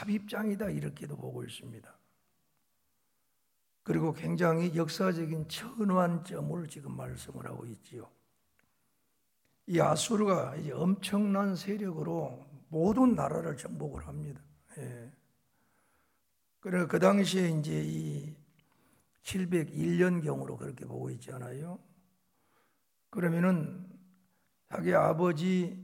삽입장이다 이렇게도 보고 있습니다. 그리고 굉장히 역사적인 전환점을 지금 말씀을 하고 있지요. 이 아수르가 이제 엄청난 세력으로 모든 나라를 정복을 합니다. 예. 그래 그 당시에 이제 이 701년경으로 그렇게 보고 있잖아요. 그러면은 자기 아버지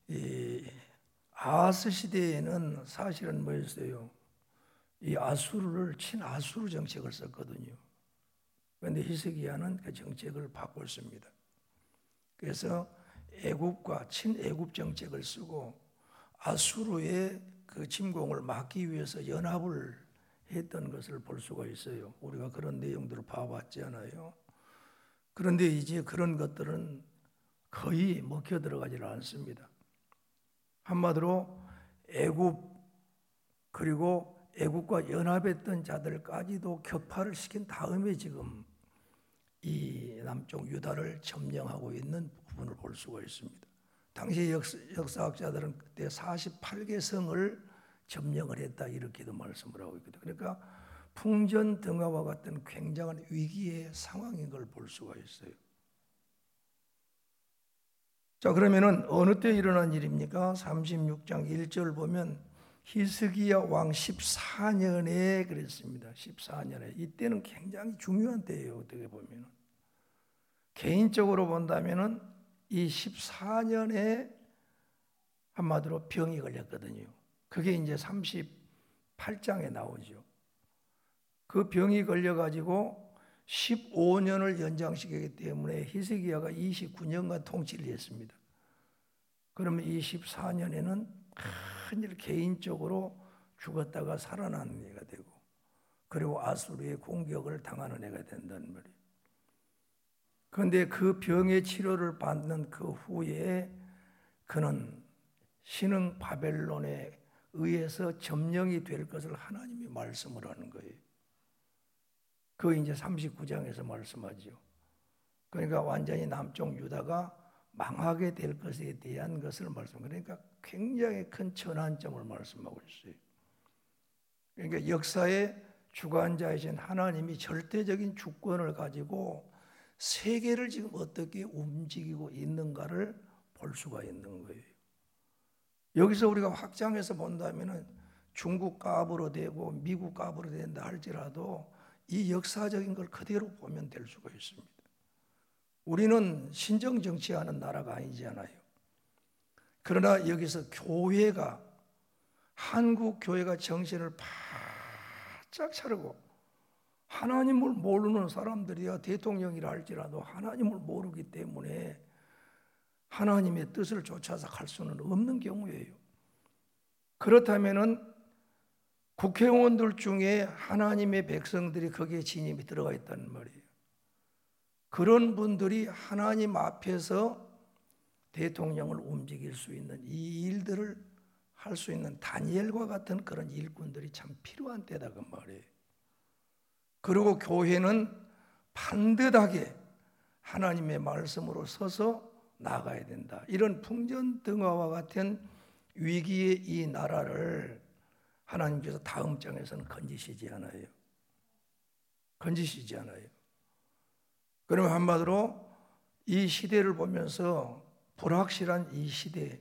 아하스 시대에는 사실은 뭐였어요? 이 아수르를 친아수르 정책을 썼거든요. 그런데 히스기야는 그 정책을 바꿨습니다. 그래서 애굽과 친애굽 정책을 쓰고 아수르의 그 침공을 막기 위해서 연합을 했던 것을 볼 수가 있어요. 우리가 그런 내용들을 봐왔잖아요. 그런데 이제 그런 것들은 거의 먹혀 들어가지 않습니다. 한마디로 애굽 그리고 애굽과 연합했던 자들까지도 격파를 시킨 다음에 지금 이 남쪽 유다를 점령하고 있는 부분을 볼 수가 있습니다. 당시 역사학자들은 그때 48개 성을 점령을 했다 이렇게도 말씀을 하고 있거든요. 그러니까 풍전등화와 같은 굉장한 위기의 상황인 걸 볼 수가 있어요. 자, 그러면은 어느 때 일어난 일입니까? 36장 1절 보면 히스기야 왕 14년에 그랬습니다. 14년에. 이때는 굉장히 중요한 때예요. 어떻게 보면은. 개인적으로 본다면은 이 14년에 한마디로 병이 걸렸거든요. 그게 이제 38장에 나오죠. 그 병이 걸려가지고 15년을 연장시키기 때문에 히스기야가 29년간 통치를 했습니다. 그러면 이 14년에는 큰일 개인적으로 죽었다가 살아나는 애가 되고 그리고 아수르의 공격을 당하는 애가 된다는 말이에요. 그런데 그 병의 치료를 받는 그 후에 그는 신흥 바벨론에 의해서 점령이 될 것을 하나님이 말씀을 하는 거예요. 그 이제 39장에서 말씀하죠. 그러니까 완전히 남쪽 유다가 망하게 될 것에 대한 것을 그러니까 굉장히 큰 전환점을 말씀하고 있어요. 그러니까 역사의 주관자이신 하나님이 절대적인 주권을 가지고 세계를 지금 어떻게 움직이고 있는가를 볼 수가 있는 거예요. 여기서 우리가 확장해서 본다면은 중국 갑으로 되고 미국 갑으로 된다 할지라도 이 역사적인 걸 그대로 보면 될 수가 있습니다. 우리는 신정 정치하는 나라가 아니잖아요. 그러나 여기서 교회가 한국 교회가 정신을 바짝 차리고 하나님을 모르는 사람들이야 대통령이라 할지라도 하나님을 모르기 때문에 하나님의 뜻을 쫓아서 갈 수는 없는 경우예요. 그렇다면은 국회의원들 중에 하나님의 백성들이 거기에 진입이 들어가 있다는 말이에요. 그런 분들이 하나님 앞에서 대통령을 움직일 수 있는 이 일들을 할 수 있는 다니엘과 같은 그런 일꾼들이 참 필요한 때다 그 말이에요. 그리고 교회는 반듯하게 하나님의 말씀으로 서서 나가야 된다. 이런 풍전등화와 같은 위기의 이 나라를 하나님께서 다음 장에서는 건지시지 않아요. 건지시지 않아요. 그러면 한마디로 이 시대를 보면서 불확실한 이 시대,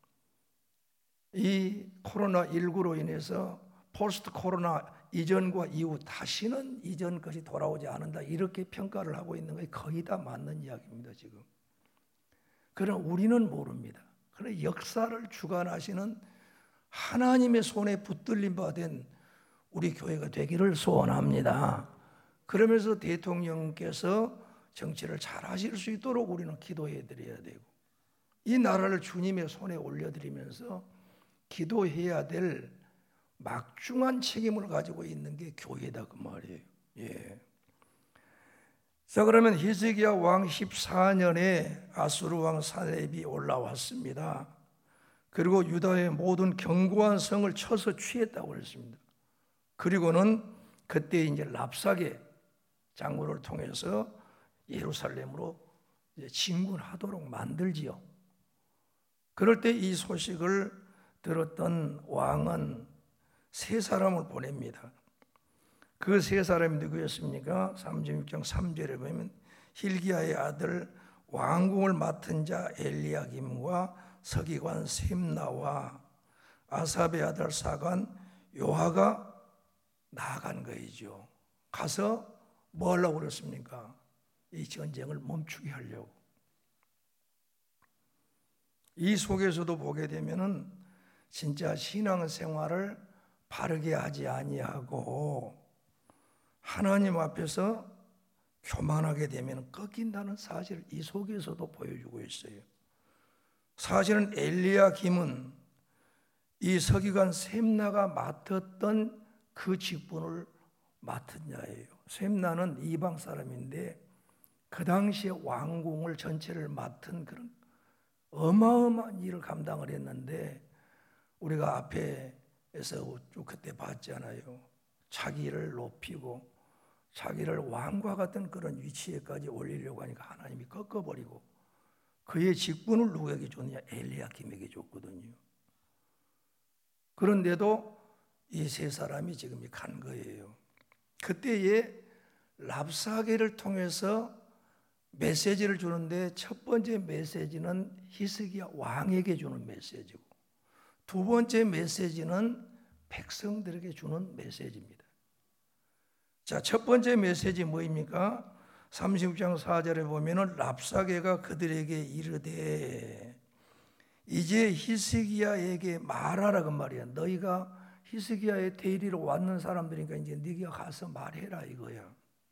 이 코로나19로 인해서 포스트 코로나 이전과 이후 다시는 이전 것이 돌아오지 않는다 이렇게 평가를 하고 있는 것이 거의 다 맞는 이야기입니다 지금. 그러나 우리는 모릅니다. 그러나 역사를 주관하시는 하나님의 손에 붙들림 받은 우리 교회가 되기를 소원합니다. 그러면서 대통령께서 정치를 잘 하실 수 있도록 우리는 기도해 드려야 되고 이 나라를 주님의 손에 올려드리면서 기도해야 될 막중한 책임을 가지고 있는 게 교회다 그 말이에요. 예. 자, 그러면 히스기야 왕 14년에 아수르 왕 사렙이 올라왔습니다. 그리고 유다의 모든 견고한 성을 쳐서 취했다고 그랬습니다. 그리고는 그때 이제 랍사게 장군을 통해서 예루살렘으로 이제 진군하도록 만들지요. 그럴 때 이 소식을 들었던 왕은 세 사람을 보냅니다. 그 세 사람이 누구였습니까? 36장 3절에 보면 힐기야의 아들 왕궁을 맡은 자 엘리야김과 서기관 셈나와 아삽의 아들 사관 요하가 나아간 거이죠. 가서 뭐 하려고 그랬습니까? 이 전쟁을 멈추게 하려고. 이 속에서도 보게 되면은 진짜 신앙생활을 바르게 하지 아니하고 하나님 앞에서 교만하게 되면 꺾인다는 사실을 이 속에서도 보여주고 있어요. 사실은 엘리야김은 이 서기관 셈나가 맡았던 그 직분을 맡은 자예요. 셈나는 이방 사람인데 그 당시에 왕궁을 전체를 맡은 그런 어마어마한 일을 감당을 했는데 우리가 앞에서 쭉 그때 봤잖아요. 자기를 높이고 자기를 왕과 같은 그런 위치에까지 올리려고 하니까 하나님이 꺾어버리고 그의 직분을 누구에게 줬느냐? 엘리야김에게 줬거든요. 그런데도 이 세 사람이 지금 간 거예요. 그때에 랍사게를 통해서 메시지를 주는데 첫 번째 메시지는 히스기야 왕에게 주는 메시지고 두 번째 메시지는 백성들에게 주는 메시지입니다. 자, 첫 번째 메시지 뭐입니까? 36장 4절에 보면은 랍사게가 그들에게 이르되 이제 히스기야에게 말하라 그 말이야. 너희가 히스기야의 대리로 왔는 사람들이니까 이제 네가 가서 말해라 이거야.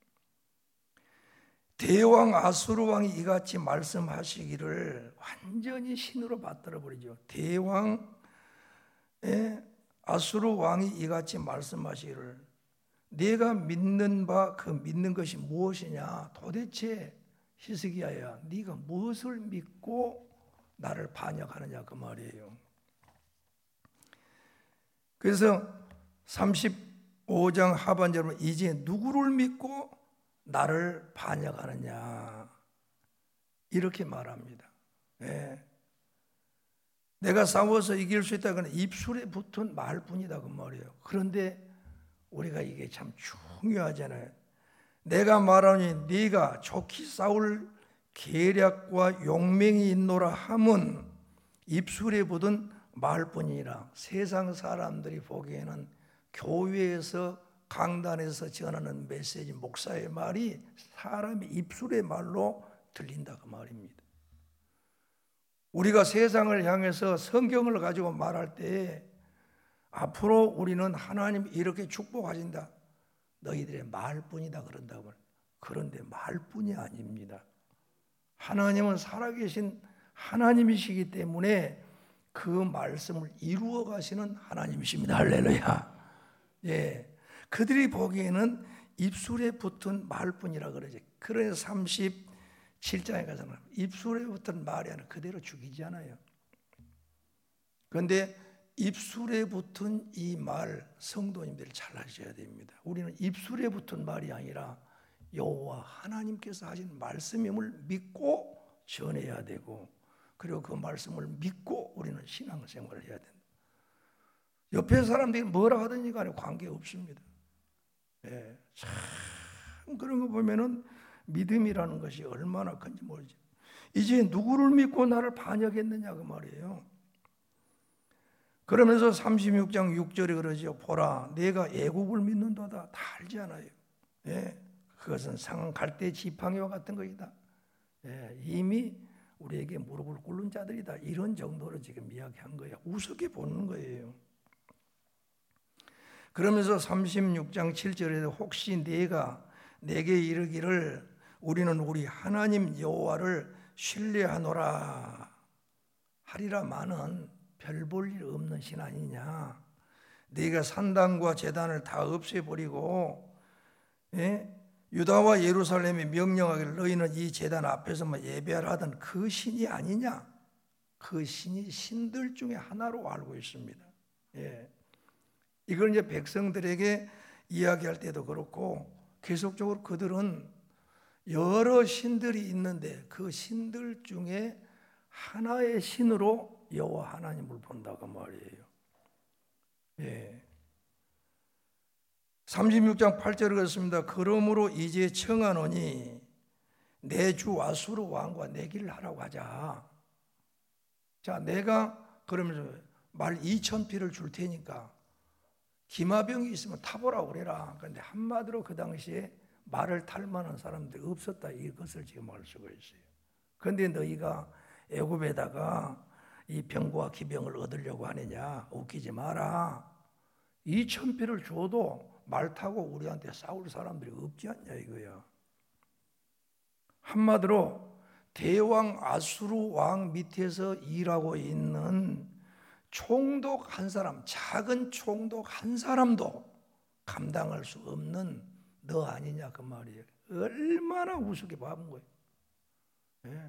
대왕 아수르 왕이 이같이 말씀하시기를 완전히 신으로 받들어 버리죠. 대왕 아수르 왕이 이같이 말씀하시기를 네가 믿는 바 그 믿는 것이 무엇이냐? 도대체 히스기야야, 네가 무엇을 믿고 나를 반역하느냐 그 말이에요. 그래서 35장 하반절에 보면 이제 누구를 믿고 나를 반역하느냐 이렇게 말합니다. 네. 내가 싸워서 이길 수 있다 그는 입술에 붙은 말뿐이다 그 말이에요. 그런데 우리가 이게 참 중요하잖아요. 내가 말하니 네가 좋게 싸울 계략과 용맹이 있노라 함은 입술에 붙은 말뿐이라. 세상 사람들이 보기에는 교회에서 강단에서 전하는 메시지 목사의 말이 사람의 입술의 말로 들린다 그 말입니다. 우리가 세상을 향해서 성경을 가지고 말할 때 앞으로 우리는 하나님 이렇게 축복하신다. 너희들의 말뿐이다 그런다고. 그런데 말뿐이 아닙니다. 하나님은 살아계신 하나님이시기 때문에 그 말씀을 이루어 가시는 하나님이십니다. 할렐루야. 예. 그들이 보기에는 입술에 붙은 말뿐이라 그러죠. 그래서 37장에 가서는 입술에 붙은 말이 아니라 그대로 죽이잖아요. 그런데 입술에 붙은 이 말 성도님들 잘 하셔야 됩니다. 우리는 입술에 붙은 말이 아니라 여호와 하나님께서 하신 말씀임을 믿고 전해야 되고 그리고 그 말씀을 믿고 우리는 신앙생활을 해야 된다. 옆에 사람들이 뭐라 하든지 간에 관계없습니다. 예, 참 그런 거 보면은 믿음이라는 것이 얼마나 큰지 모르지. 이제 누구를 믿고 나를 반역했느냐 그 말이에요. 그러면서 36장 6절에 그러죠. 보라 내가 애국을 믿는도다. 다 알잖아요. 예, 그것은 갈대 지팡이와 같은 것이다. 예, 이미 우리에게 무릎을 꿇는 자들이다. 이런 정도로 지금 이야기한 거예요. 우습게 보는 거예요. 그러면서 36장 7절에 혹시 네가 내게 이르기를 우리는 우리 하나님 여호와를 신뢰하노라 하리라마는 별 볼 일 없는 신 아니냐. 네가 산당과 제단을 다 없애버리고 유다와 예루살렘에 명령하기를 너희는 이 제단 앞에서만 예배하라 하던 그 신이 아니냐. 그 신이 신들 중에 하나로 알고 있습니다. 예. 이걸 이제 백성들에게 이야기할 때도 그렇고 계속적으로 그들은 여러 신들이 있는데 그 신들 중에 하나의 신으로 여호와 하나님을 본다고 말이에요. 예. 36장 8절에 그렇습니다. 그러므로 이제 청하노니 내 주 아수르 왕과 내기를 하라고 하자. 자, 내가 그러면서 말 2,000피를 줄 테니까 기마병이 있으면 타보라고 그래라. 그런데 한마디로 그 당시에 말을 탈 만한 사람들이 없었다, 이것을 지금 알 수가 있어요. 그런데 너희가 애굽에다가 이 병과 기병을 얻으려고 하느냐? 웃기지 마라. 2,000피를 줘도 말 타고 우리한테 싸울 사람들이 없지 않냐 이거야. 한마디로 대왕 아수르 왕 밑에서 일하고 있는 총독 한 사람, 작은 총독 한 사람도 감당할 수 없는 너 아니냐 그 말이에요. 얼마나 우습게 봐본 거예요. 예.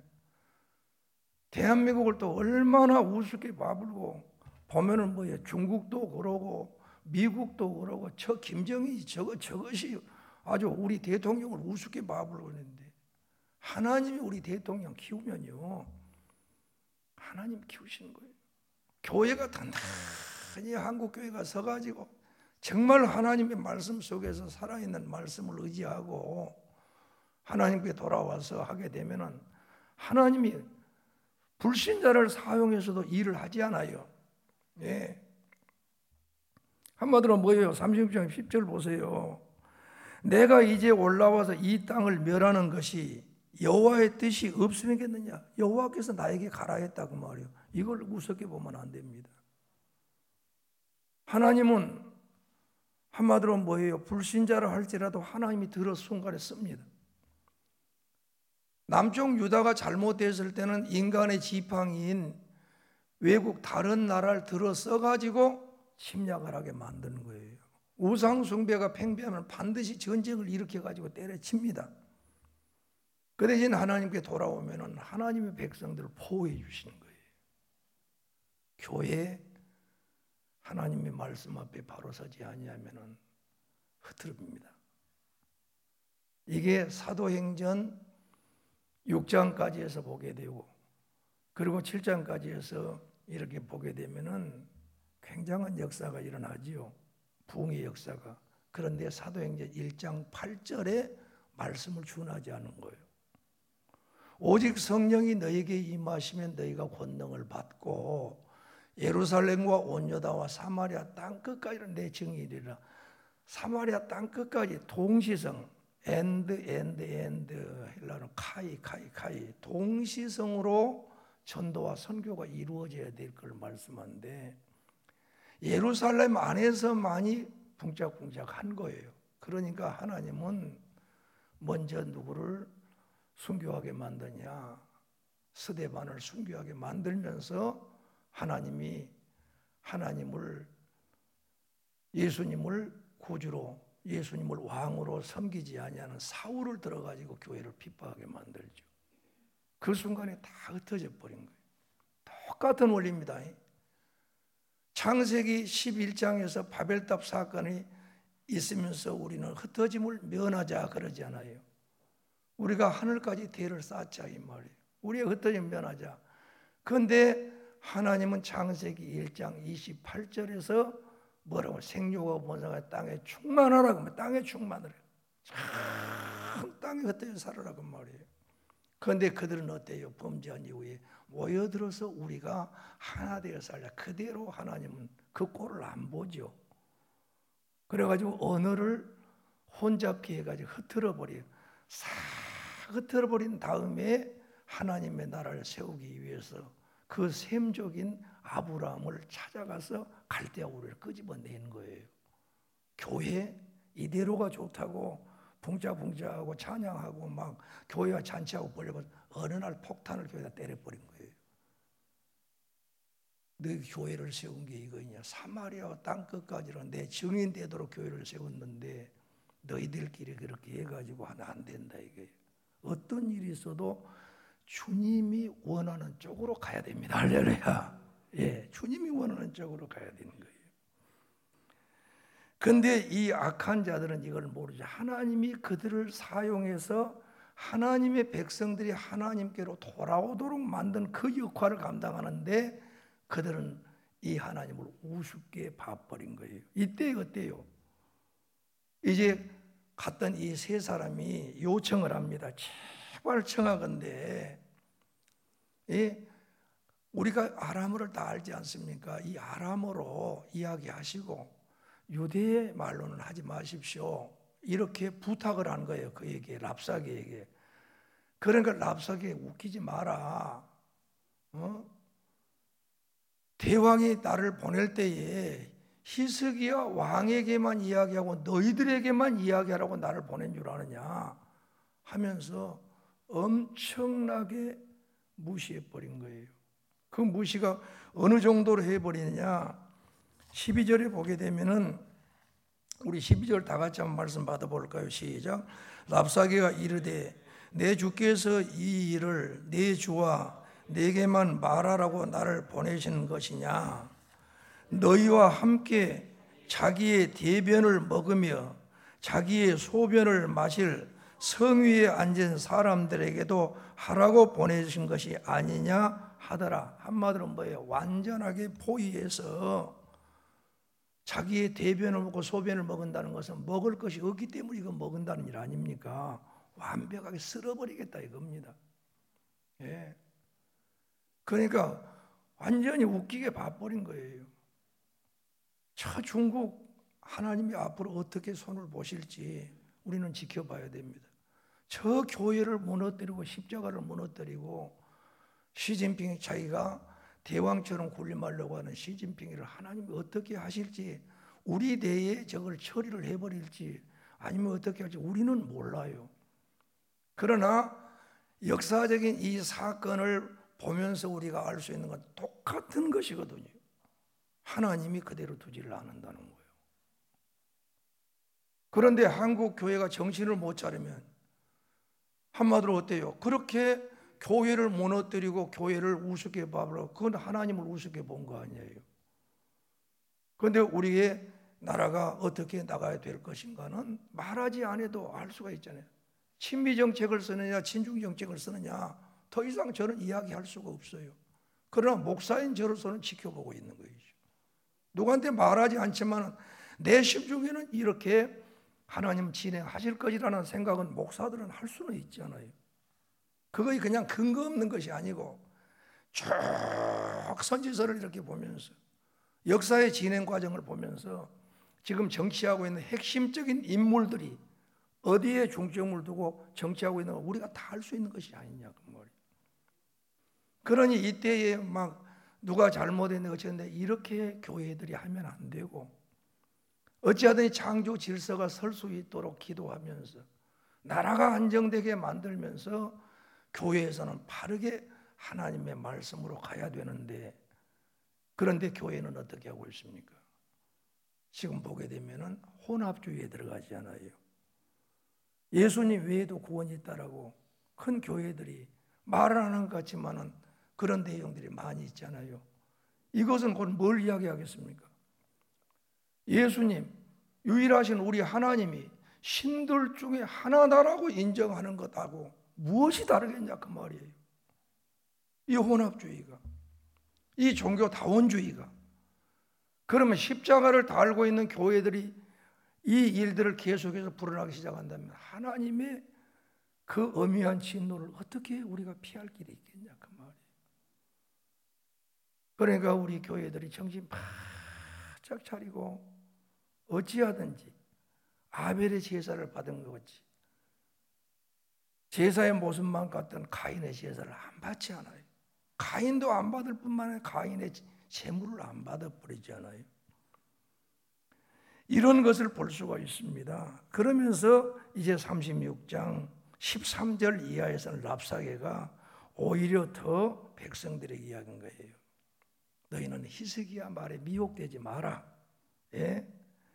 대한민국을 또 얼마나 우습게 봐불고 보면은 뭐예요? 중국도 그러고 미국도 그러고 저 김정일이 저것이 아주 우리 대통령을 우습게 봐불고 있는데, 하나님이 우리 대통령 키우면요, 하나님 키우시는 거예요. 교회가 단단히 한국교회가 서가지고 정말 하나님의 말씀 속에서 살아있는 말씀을 의지하고 하나님께 돌아와서 하게 되면은 하나님이 불신자를 사용해서도 일을 하지 않아요. 예. 한마디로 뭐예요? 36장 10절 보세요. 내가 이제 올라와서 이 땅을 멸하는 것이 여호와의 뜻이 없으면겠느냐? 여호와께서 나에게 가라 했다고 말이에요. 이걸 우습게 보면 안 됩니다. 하나님은 한마디로 뭐예요? 불신자를 할지라도 하나님이 들어 순간에 씁니다. 남쪽 유다가 잘못됐을 때는 인간의 지팡이인 외국 다른 나라를 들어 써가지고 침략을 하게 만드는 거예요. 우상 숭배가 팽배하면 반드시 전쟁을 일으켜가지고 때려칩니다. 그 대신 하나님께 돌아오면 하나님의 백성들을 보호해 주시는 거예요. 교회 하나님의 말씀 앞에 바로 서지 아니하면 흐트럽니다. 이게 사도행전 6장까지 해서 보게 되고 그리고 7장까지 해서 이렇게 보게 되면은 굉장한 역사가 일어나지요. 부흥의 역사가. 그런데 사도행전 1장 8절에 말씀을 준하지 않은 거예요. 오직 성령이 너에게 임하시면 너희가 권능을 받고 예루살렘과 온 유다와 사마리아 땅 끝까지 내 증인이라. 사마리아 땅 끝까지 동시성 and 헬라로 카이 동시성으로 전도와 선교가 이루어져야 될 걸 말씀하는데 예루살렘 안에서만이 붕짝붕짝한 거예요. 그러니까 하나님은 먼저 누구를 순교하게 만드냐? 스데반을 순교하게 만들면서 예수님을 구주로, 예수님을 왕으로 섬기지 아니하는 사울을 들어가지고 교회를 핍박하게 만들죠. 그 순간에 다 흩어져 버린 거예요. 똑같은 원리입니다. 창세기 11장에서 바벨탑 사건이 있으면서 우리는 흩어짐을 면하자 그러지 않아요. 우리가 하늘까지 대를 쌓자 이 말이에요. 우리의 흩어짐을 면하자. 그런데 하나님은 창세기 1장 28절에서 뭐라고? 생육하고 번성하여 땅에 충만하라고 하면 땅에 충만을 해요. 참 땅에 흩어져 살으라고 말이에요. 그런데 그들은 어때요? 범죄한 이후에 모여들어서 우리가 하나 되어 살자. 그대로 하나님은 그 꼴을 안 보죠. 그래가지고 언어를 혼잡케 해가지고 흩어버려요. 싹 흩어버린 다음에 하나님의 나라를 세우기 위해서 그 셈족인 아브라함을 찾아가서 갈대아 우르를 끄집어낸 거예요. 교회 이대로가 좋다고 붕자붕자하고 찬양하고 막 교회와 잔치하고 벌려고 어느 날 폭탄을 교회에다 때려버린 거예요. 너희 교회를 세운 게 이거냐? 사마리아 땅끝까지로 내 증인 되도록 교회를 세웠는데 너희들끼리 그렇게 해가지고 하나 안 된다 이거예요. 어떤 일이 있어도 주님이 원하는 쪽으로 가야 됩니다. 할렐루야. 예, 주님이 원하는 쪽으로 가야 되는 거예요. 그런데 이 악한 자들은 이걸 모르죠. 하나님이 그들을 사용해서 하나님의 백성들이 하나님께로 돌아오도록 만든 그 역할을 감당하는데 그들은 이 하나님을 우습게 봐버린 거예요. 이때 어때요? 이제 갔던 이 세 사람이 요청을 합니다. 제발 청하건대, 우리가 아람어를 다 알지 않습니까? 이 아람어로 이야기하시고 유대의 말로는 하지 마십시오. 이렇게 부탁을 한 거예요. 그에게, 랍사게에게. 그러니까 랍사게 웃기지 마라. 대왕이 나를 보낼 때에 히스기야 왕에게만 이야기하고 너희들에게만 이야기하라고 나를 보낸 줄 아느냐 하면서 엄청나게 무시해버린 거예요. 그 무시가 어느 정도로 해버리느냐, 12절에 보게 되면은, 우리 12절 다 같이 한번 말씀 받아볼까요? 시작. 랍사게가 이르되 내 주께서 이 일을 내 주와 내게만 말하라고 나를 보내신 것이냐? 너희와 함께 자기의 대변을 먹으며 자기의 소변을 마실 성 위에 앉은 사람들에게도 하라고 보내신 것이 아니냐 하더라. 한마디로 뭐예요? 완전하게 포위해서 자기의 대변을 먹고 소변을 먹는다는 것은 먹을 것이 없기 때문에 이거 먹는다는 일 아닙니까? 완벽하게 쓸어버리겠다 이겁니다. 예. 그러니까 완전히 웃기게 봐버린 거예요. 저 중국 하나님이 앞으로 어떻게 손을 보실지 우리는 지켜봐야 됩니다. 저 교회를 무너뜨리고 십자가를 무너뜨리고 시진핑이 자기가 대왕처럼 군림하려고 하는 시진핑을 하나님이 어떻게 하실지, 우리 대에 저걸 처리를 해버릴지 아니면 어떻게 할지 우리는 몰라요. 그러나 역사적인 이 사건을 보면서 우리가 알 수 있는 건 똑같은 것이거든요. 하나님이 그대로 두지를 않는다는 거예요. 그런데 한국 교회가 정신을 못 차리면 한마디로 어때요? 그렇게 교회를 무너뜨리고 교회를 우습게 봐버려. 그건 하나님을 우습게 본 거 아니에요. 그런데 우리의 나라가 어떻게 나가야 될 것인가는 말하지 않아도 알 수가 있잖아요. 친미 정책을 쓰느냐 친중 정책을 쓰느냐 더 이상 저는 이야기할 수가 없어요. 그러나 목사인 저로서는 지켜보고 있는 거예요. 누구한테 말하지 않지만 내 심중에는 이렇게 하나님 진행하실 것이라는 생각은 목사들은 할 수는 있잖아요. 그것이 그냥 근거 없는 것이 아니고 쭉 선지서를 이렇게 보면서 역사의 진행 과정을 보면서 지금 정치하고 있는 핵심적인 인물들이 어디에 중점을 두고 정치하고 있는 거 우리가 다 알 수 있는 것이 아니냐 그 말이에요. 그러니 이때에 막 누가 잘못했는데 어쩌는데 이렇게 교회들이 하면 안 되고, 어찌하든지 창조 질서가 설 수 있도록 기도하면서 나라가 안정되게 만들면서 교회에서는 바르게 하나님의 말씀으로 가야 되는데, 그런데 교회는 어떻게 하고 있습니까? 지금 보게 되면은 혼합주의에 들어가잖아요. 예수님 외에도 구원이 있다라고 큰 교회들이 말을 안 하는 것 같지만은 그런 내용들이 많이 있잖아요. 이것은 곧 뭘 이야기하겠습니까? 예수님, 유일하신 우리 하나님이 신들 중에 하나다라고 인정하는 것하고 무엇이 다르겠냐 그 말이에요. 이 혼합주의가, 이 종교다원주의가. 그러면 십자가를 달고 있는 교회들이 이 일들을 계속해서 불어나기 시작한다면 하나님의 그 엄연한 진노를 어떻게 우리가 피할 길이 있겠냐 그 말이에요. 그러니까 우리 교회들이 정신 바짝 차리고 어찌하든지 아벨의 제사를 받은 것 같이 제사의 모습만 같던 가인의 제사를 안 받지 않아요. 가인도 안 받을 뿐만 아니라 가인의 제물을 안 받아버리잖아요. 이런 것을 볼 수가 있습니다. 그러면서 이제 36장 13절 이하에서는 랍사게가 오히려 더 백성들에게 이야기한 거예요. 너희는 히스기야 말에 미혹되지 마라. 예?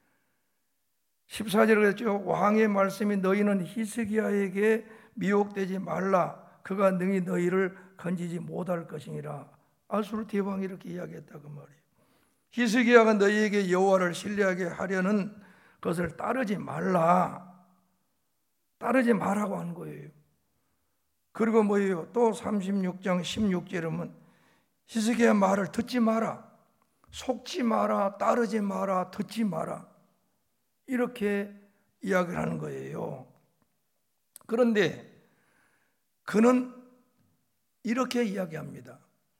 14절에 그랬죠. 왕의 말씀이 너희는 히스기야에게 미혹되지 말라. 그가 능히 너희를 건지지 못할 것이니라. 아수르 대왕이 이렇게 이야기했다고 말이에요. 히스기야가 너희에게 여호와를 신뢰하게 하려는 것을 따르지 말라. 따르지 말라고 한 거예요. 그리고 뭐예요? 또 36장 16절에 보면 히스기야 말을 듣지 마라. 속지 마라. 따르지 마라. 듣지 마라. 이렇게 이야기를 하는 거예요. 그런데 그는 이렇게 이야기합니다.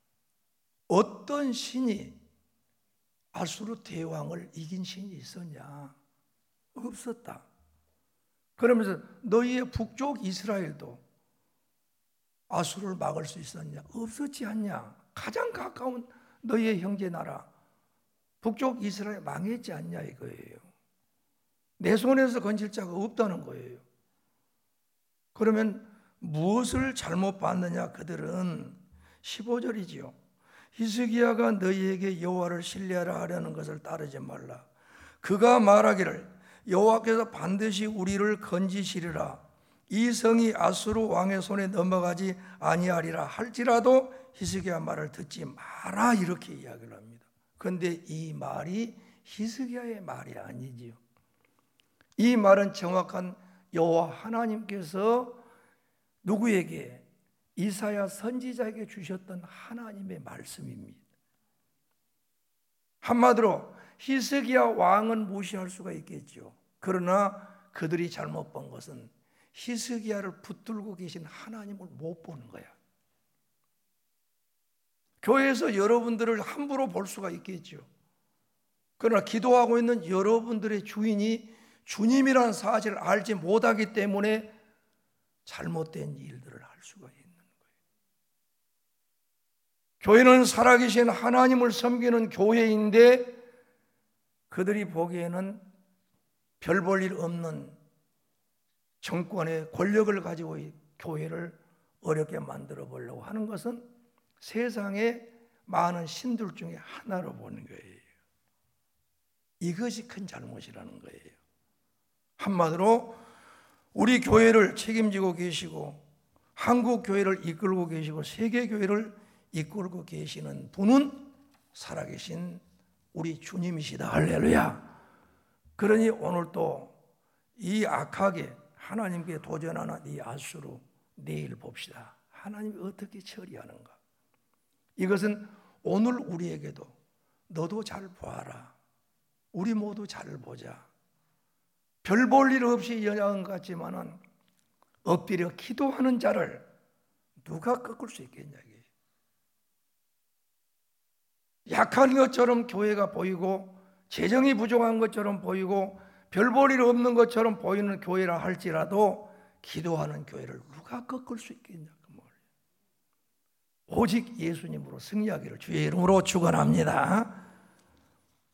어떤 신이 아수르 대왕을 이긴 신이 있었냐? 없었다. 그러면서 너희의 북쪽 이스라엘도 아수르를 막을 수 있었냐? 없었지 않냐? 가장 가까운 너희의 형제 나라 북쪽 이스라엘 망했지 않냐 이거예요. 내 손에서 건질 자가 없다는 거예요. 그러면 무엇을 잘못 봤느냐? 그들은 15절이지요. 히스기야가 너희에게 여호와를 신뢰하라 하려는 것을 따르지 말라. 그가 말하기를 여호와께서 반드시 우리를 건지시리라. 이 성이 아수르 왕의 손에 넘어가지 아니하리라 할지라도 히스기야 말을 듣지 마라 이렇게 이야기를 합니다. 그런데 이 말이 히스기야의 말이 아니지요. 이 말은 정확한 여호와 하나님께서 누구에게? 이사야 선지자에게 주셨던 하나님의 말씀입니다. 한마디로 히스기야 왕은 무시할 수가 있겠죠. 그러나 그들이 잘못 본 것은 히스기야를 붙들고 계신 하나님을 못 보는 거야. 교회에서 여러분들을 함부로 볼 수가 있겠죠. 그러나 기도하고 있는 여러분들의 주인이 주님이라는 사실을 알지 못하기 때문에 잘못된 일들을 할 수가 있는 거예요. 교회는 살아계신 하나님을 섬기는 교회인데 그들이 보기에는 별 볼 일 없는 정권의 권력을 가지고 이 교회를 어렵게 만들어 보려고 하는 것은 세상의 많은 신들 중에 하나로 보는 거예요. 이것이 큰 잘못이라는 거예요. 한마디로 우리 교회를 책임지고 계시고 한국 교회를 이끌고 계시고 세계 교회를 이끌고 계시는 분은 살아계신 우리 주님이시다. 할렐루야. 그러니 오늘 또 이 악하게 하나님께 도전하는 이 아수르 내일 봅시다. 하나님이 어떻게 처리하는가. 이것은 오늘 우리에게도 너도 잘 보아라. 우리 모두 잘 보자. 별 볼 일 없이 여자은 같지만은 엎드려 기도하는 자를 누가 꺾을 수 있겠냐. 약한 것처럼 교회가 보이고 재정이 부족한 것처럼 보이고 별 볼 일 없는 것처럼 보이는 교회라 할지라도 기도하는 교회를 누가 꺾을 수 있겠냐. 오직 예수님으로 승리하기를 주의 이름으로 축원합니다.